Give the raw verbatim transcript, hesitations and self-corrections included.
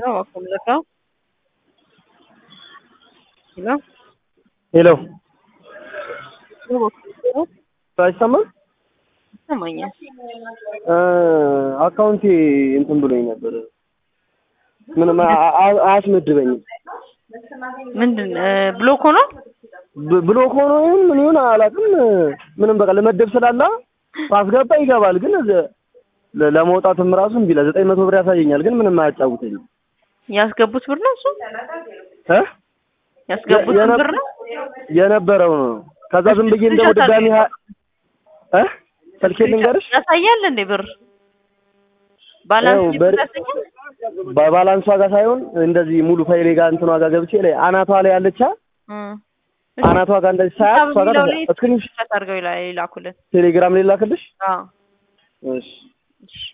No, from the top. Hello? Hello. No, አይሰማም? ይሰማኛል። አካውንቴ እንትን ብሎኝ ነበር። ምንም አያስመድበኝም። ምንድን ብሎክ ሆኖ ብሎክ ሆኖ ይሁን ምን ይሁን አላውቅም። ምንም በቃ ለመደብ ስላላ አስገባ ይገባል፣ ግን ለመውጣትም ራሱ እምቢ ይላል። ዘጠኝ መቶ ብር ያሳየኛል፣ ግን ምንም አያጫውተኝም። ያስገቡት ብር ነው እሱ እ ያስገቡት ብር ነው የነበረው ነው። ከዛ ዝም ብዬ እንደው ድጋሚ እ ስልኬ ልንገርሽ ያሳያል እንዴ ብር ባላንስ ያሳያል። ባላንሷ ጋር ሳይሆን እንደዚህ ሙሉ ፋይሌ ጋር እንትኗ ጋር ገብቼ ላይ አናቷ ላይ አለቻ አናቷ ጋር እንደዚህ ሳያት እሷ ጋር እስክሪንሾት አድርገው ይላኩልን። ቴሌግራም ላይ ላክልሽ። አዎ እሺ